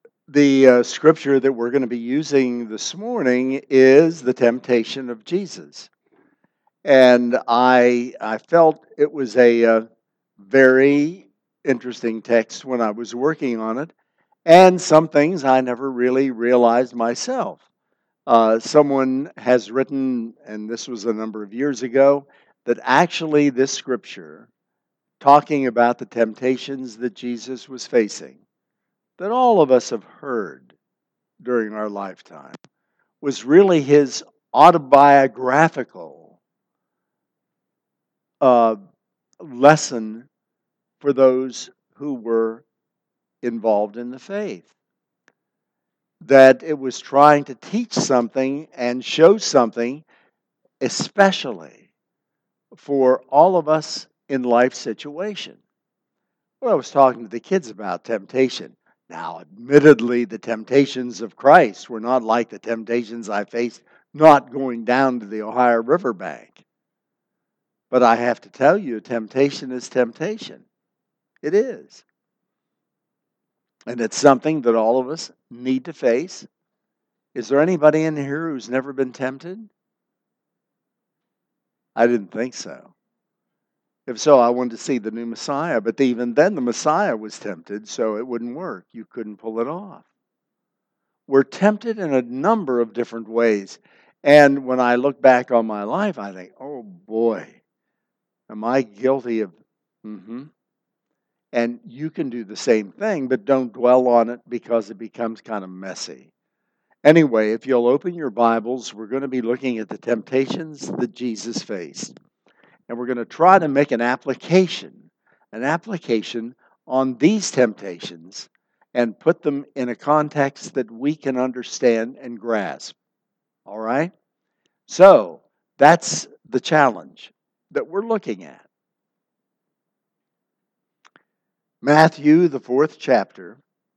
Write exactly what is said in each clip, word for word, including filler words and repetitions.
The uh, scripture that we're going to be using this morning is the temptation of Jesus. And I I felt it was a uh, very interesting text when I was working on it, and some things I never really realized myself. Uh, someone has written, and this was a number of years ago, that actually this scripture, talking about the temptations that Jesus was facing, that all of us have heard during our lifetime, was really his autobiographical uh, lesson for those who were involved in the faith. That it was trying to teach something and show something, especially for all of us in life situation. Well, I was talking to the kids about temptation. Now, admittedly, the temptations of Christ were not like the temptations I faced not going down to the Ohio riverbank. But I have to tell you, temptation is temptation. It is. And it's something that all of us need to face. Is there anybody in here who's never been tempted? I didn't think so. If so, I wanted to see the new Messiah. But even then, the Messiah was tempted, so it wouldn't work. You couldn't pull it off. We're tempted in a number of different ways. And when I look back on my life, I think, oh boy, am I guilty of. Mm-hmm. And you can do the same thing, but don't dwell on it because it becomes kind of messy. Anyway, if you'll open your Bibles, we're going to be looking at the temptations that Jesus faced. And we're going to try to make an application, an application on these temptations and put them in a context that we can understand and grasp. All right? So, that's the challenge that we're looking at. Matthew, the fourth chapter,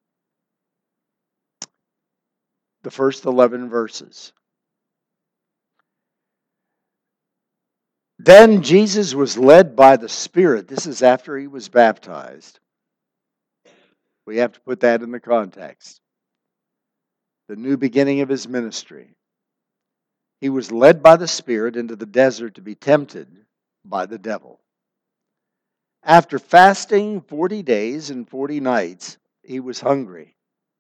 the first eleven verses. Then Jesus was led by the Spirit. This is after he was baptized. We have to put that in the context. The new beginning of his ministry. He was led by the Spirit into the desert to be tempted by the devil. After fasting forty days and forty nights, he was hungry.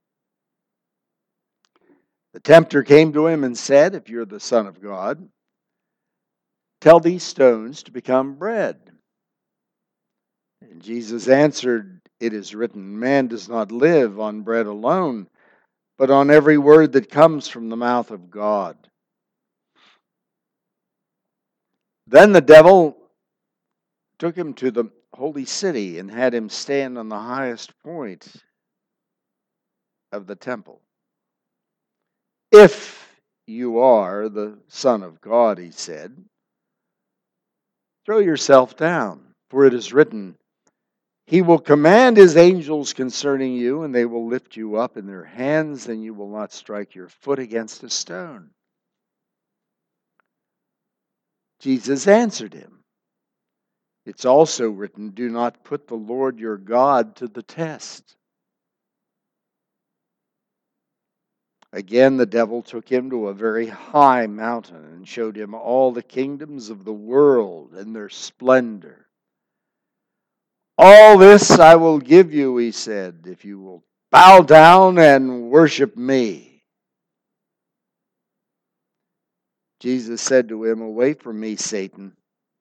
The tempter came to him and said, "If you're the Son of God, tell these stones to become bread." And Jesus answered, "It is written, man does not live on bread alone, but on every word that comes from the mouth of God." Then the devil took him to the holy city and had him stand on the highest point of the temple. "If you are the Son of God," he said, "throw yourself down, for it is written, he will command his angels concerning you, and they will lift you up in their hands, and you will not strike your foot against a stone." Jesus answered him, "It's also written, do not put the Lord your God to the test." Again, the devil took him to a very high mountain and showed him all the kingdoms of the world and their splendor. "All this I will give you," he said, "if you will bow down and worship me." Jesus said to him, "Away from me, Satan,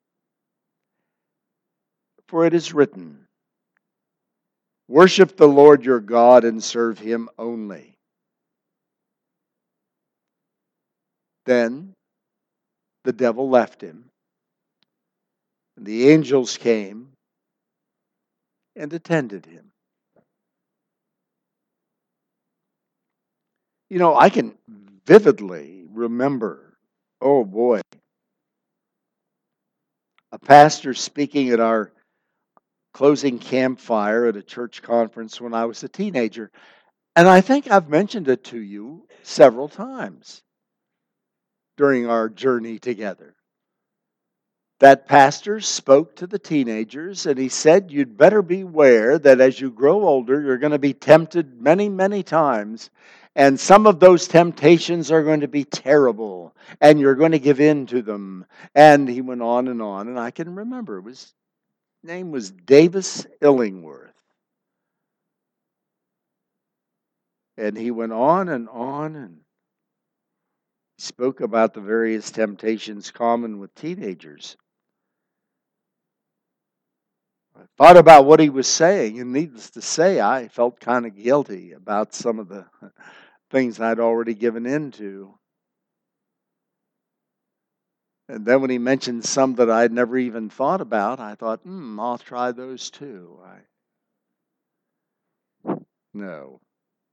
for it is written, worship the Lord your God and serve him only." Then the devil left him, and the angels came and attended him. You know, I can vividly remember, oh boy, a pastor speaking at our closing campfire at a church conference when I was a teenager. And I think I've mentioned it to you several times during our journey together. that pastor spoke to the teenagers and he said, you'd better beware that as you grow older, you're going to be tempted many, many times. And some of those temptations are going to be terrible and you're going to give in to them. And he went on and on. And I can remember it was, his name was Davis Illingworth. And he went on and on and spoke about the various temptations common with teenagers. I thought about what he was saying, and needless to say, I felt kind of guilty about some of the things I'd already given into. And then when he mentioned some that I'd never even thought about, I thought, hmm, I'll try those too. I No.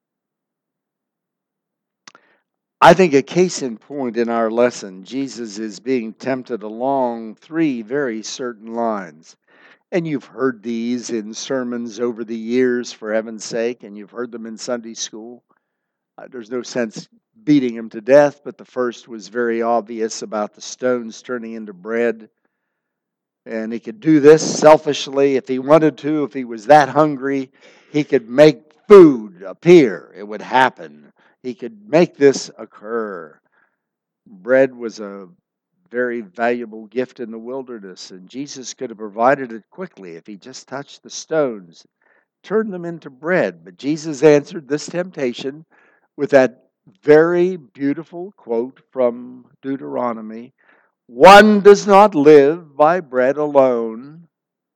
I think a case in point in our lesson, Jesus is being tempted along three very certain lines. And you've heard these in sermons over the years, for heaven's sake, and you've heard them in Sunday school. Uh, there's no sense beating him to death, but the first was very obvious about the stones turning into bread. And he could do this selfishly if he wanted to. If he was that hungry, he could make food appear. It would happen. He could make this occur. Bread was a very valuable gift in the wilderness, and Jesus could have provided it quickly if he just touched the stones, turned them into bread. But Jesus answered this temptation with that very beautiful quote from Deuteronomy, one does not live by bread alone.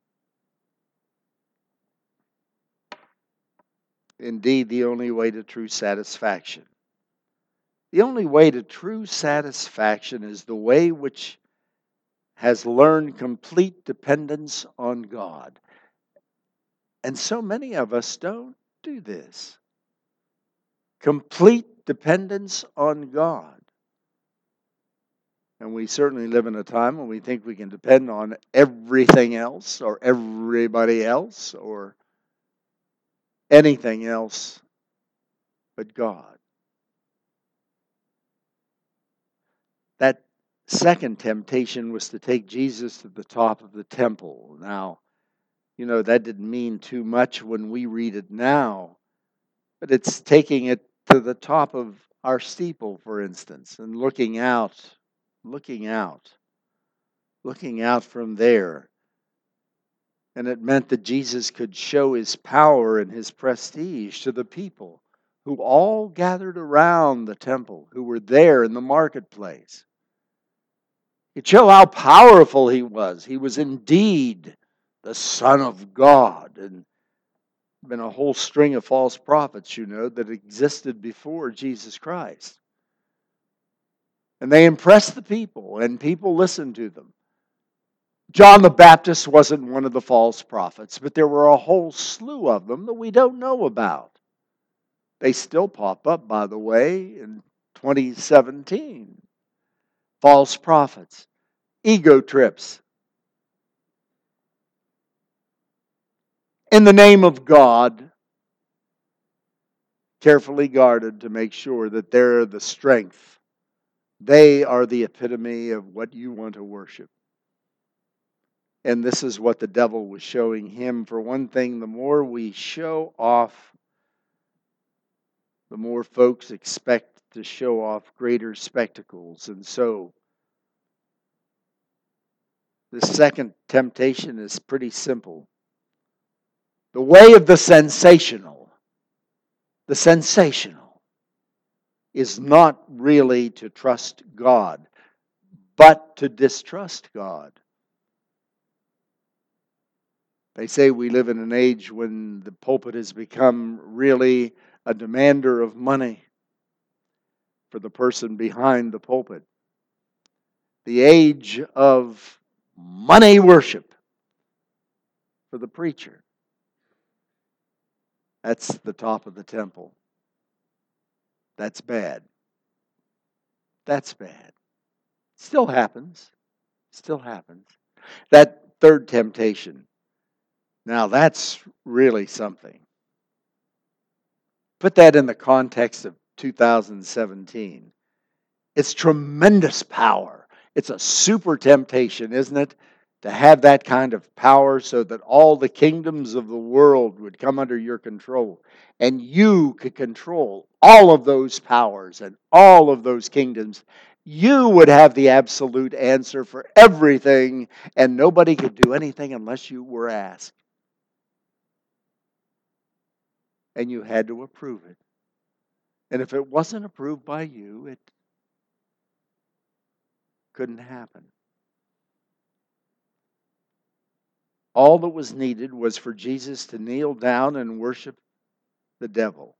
Indeed, the only way to true satisfaction. The only way to true satisfaction is the way which has learned complete dependence on God. And so many of us don't do this. Complete dependence on God. And we certainly live in a time when we think we can depend on everything else or everybody else or anything else but God. That second temptation was to take Jesus to the top of the temple. Now, you know, that didn't mean too much when we read it now, but it's taking it to the top of our steeple, for instance, and looking out, looking out, looking out from there. And it meant that Jesus could show his power and his prestige to the people who all gathered around the temple, who were there in the marketplace. He'd show how powerful he was. He was indeed the Son of God. And been a whole string of false prophets, you know, that existed before Jesus Christ. And they impressed the people, and people listened to them. John the Baptist wasn't one of the false prophets, but there were a whole slew of them that we don't know about. They still pop up, by the way, in twenty seventeen. False prophets, ego trips. In the name of God, carefully guarded to make sure that they're the strength. They are the epitome of what you want to worship. And this is what the devil was showing him. For one thing, the more we show off, the more folks expect to show off greater spectacles. And so, the second temptation is pretty simple. The way of the sensational, the sensational, is not really to trust God, but to distrust God. They say we live in an age when the pulpit has become really a demander of money for the person behind the pulpit. The age of money worship for the preacher. That's the top of the temple. That's bad. That's bad. Still happens. Still happens. That third temptation. Now that's really something. Put that in the context of two thousand seventeen. It's tremendous power. It's a super temptation, isn't it? To have that kind of power so that all the kingdoms of the world would come under your control. And you could control all of those powers and all of those kingdoms. You would have the absolute answer for everything, and nobody could do anything unless you were asked. And you had to approve it. And if it wasn't approved by you, it couldn't happen. All that was needed was for Jesus to kneel down and worship the devil.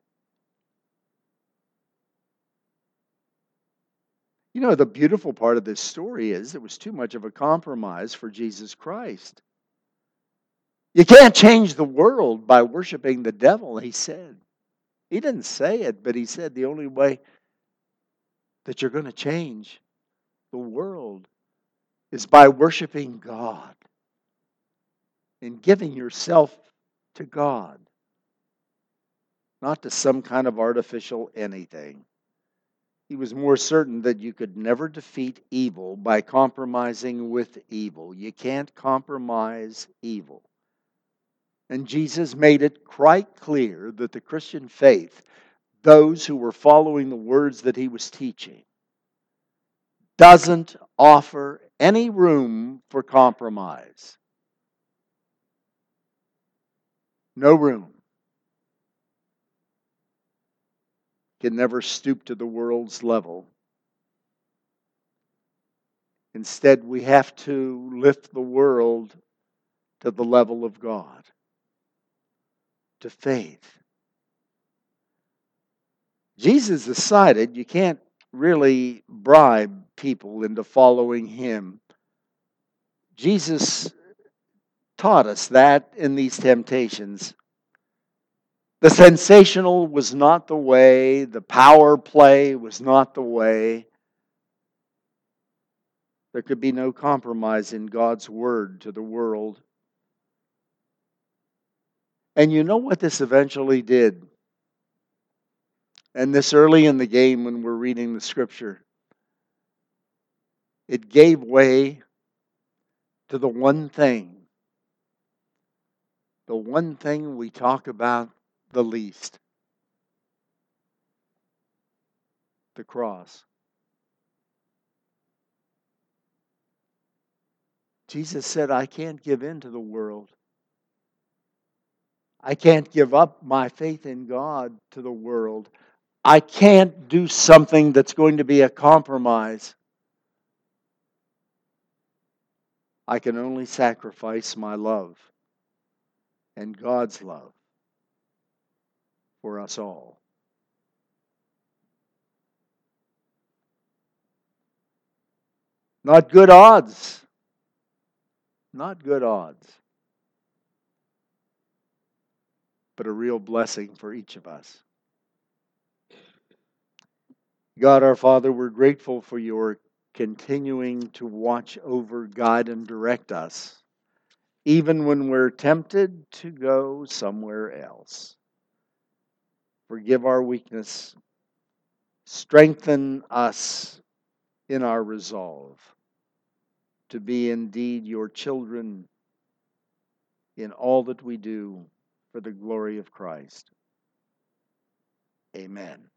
You know, the beautiful part of this story is it was too much of a compromise for Jesus Christ. You can't change the world by worshiping the devil, he said. He didn't say it, but he said the only way that you're going to change the world is by worshiping God and giving yourself to God, not to some kind of artificial anything. He was more certain that you could never defeat evil by compromising with evil. You can't compromise evil. And Jesus made it quite clear that the Christian faith, those who were following the words that he was teaching, doesn't offer any room for compromise. No room. Can never stoop to the world's level. Instead, we have to lift the world to the level of God, to faith. Jesus decided you can't really bribe people into following him. Jesus taught us that in these temptations. The sensational was not the way, the power play was not the way. There could be no compromise in God's word to the world. And you know what this eventually did? And this early in the game when we're reading the scripture, it gave way to the one thing, the one thing we talk about the least, the cross. Jesus said, I can't give in to the world. I can't give up my faith in God to the world. I can't do something that's going to be a compromise. I can only sacrifice my love and God's love for us all. Not good odds. Not good odds. But a real blessing for each of us. God our Father, we're grateful for your continuing to watch over, guide, and direct us, even when we're tempted to go somewhere else. Forgive our weakness. Strengthen us in our resolve to be indeed your children in all that we do for the glory of Christ. Amen.